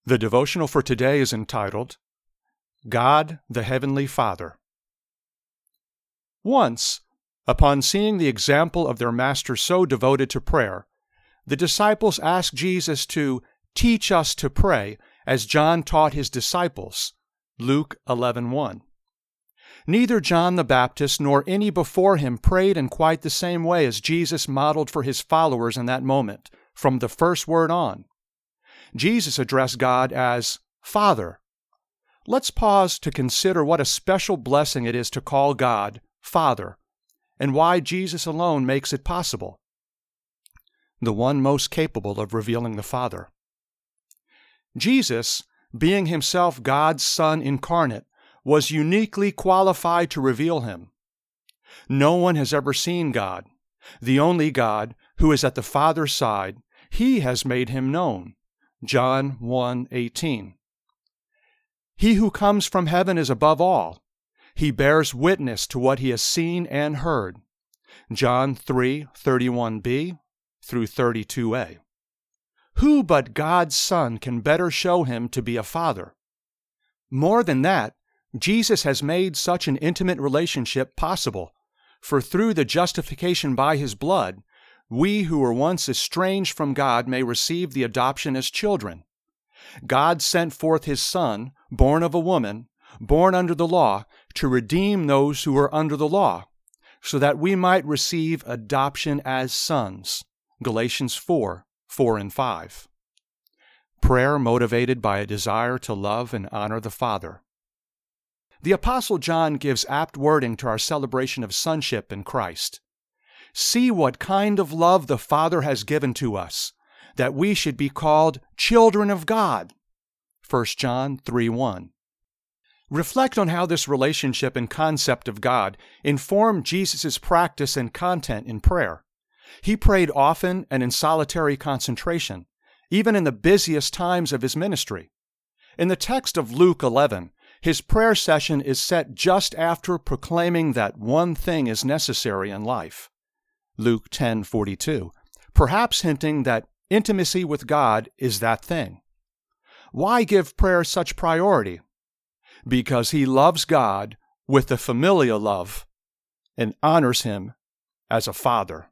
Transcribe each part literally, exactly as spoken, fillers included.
The devotional for today is entitled, God the Heavenly Father. Once, upon seeing the example of their master so devoted to prayer, the disciples asked Jesus to teach us to pray as John taught his disciples, Luke eleven one. Neither John the Baptist nor any before him prayed in quite the same way as Jesus modeled for his followers in that moment, from the first word on. Jesus addressed God as Father. Let's pause to consider what a special blessing it is to call God Father, and why Jesus alone makes it possible. The one most capable of revealing the Father. Jesus, being himself God's Son incarnate, was uniquely qualified to reveal him. No one has ever seen God. The only God, who is at the Father's side, he has made him known. John one eighteen. He who comes from heaven is above all. He bears witness to what he has seen and heard. John three thirty-one b through thirty-two a. Who but God's Son can better show him to be a father? More than that, Jesus has made such an intimate relationship possible, for through the justification by his blood, we who were once estranged from God may receive the adoption as children. God sent forth his Son, born of a woman, born under the law, to redeem those who were under the law, so that we might receive adoption as sons. Galatians four, four and five. Prayer motivated by a desire to love and honor the Father. The Apostle John gives apt wording to our celebration of sonship in Christ. See what kind of love the Father has given to us, that we should be called children of God. First John three one. Reflect on how this relationship and concept of God informed Jesus' practice and content in prayer. He prayed often and in solitary concentration, even in the busiest times of his ministry. In the text of Luke eleven, his prayer session is set just after proclaiming that one thing is necessary in life. Luke ten forty-two, perhaps hinting that intimacy with God is that thing. Why give prayer such priority? Because he loves God with a familial love and honors him as a father.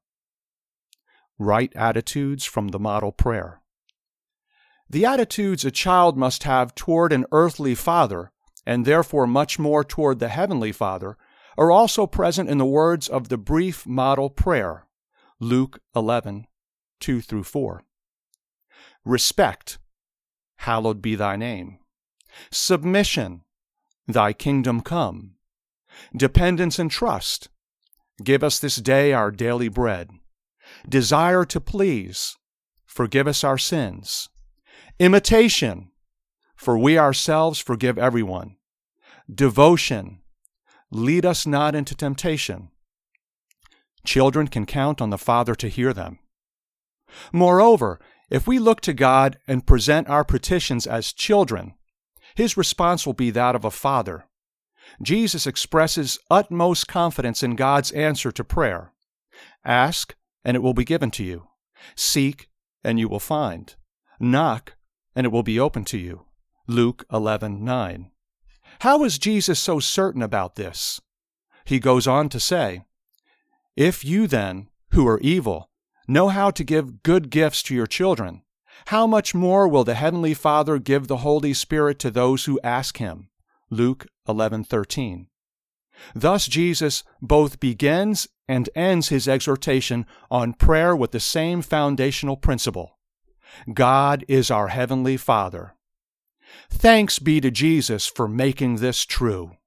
Right attitudes from the model prayer. The attitudes a child must have toward an earthly father, and therefore much more toward the heavenly Father, are also present in the words of the brief model prayer, Luke eleven, two through four. Respect, hallowed be thy name. Submission, thy kingdom come. Dependence and trust, give us this day our daily bread. Desire to please, forgive us our sins. Imitation, for we ourselves forgive everyone. Devotion, lead us not into temptation. Children can count on the Father to hear them. Moreover, if we look to God and present our petitions as children, his response will be that of a father. Jesus expresses utmost confidence in God's answer to prayer. Ask, and it will be given to you. Seek, and you will find. Knock, and it will be open to you. Luke eleven nine. How is Jesus so certain about this? He goes on to say, If you then, who are evil, know how to give good gifts to your children, how much more will the Heavenly Father give the Holy Spirit to those who ask him? Luke eleven thirteen. Thus Jesus both begins and ends his exhortation on prayer with the same foundational principle. God is our Heavenly Father. Thanks be to Jesus for making this true.